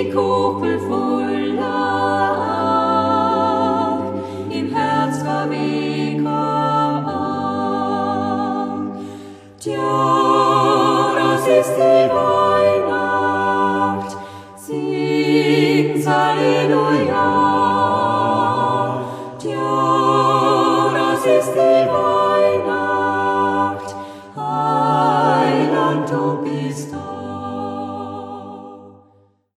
die Kuppel voll lag, im Herz war Tja, das ist die Wahrheit.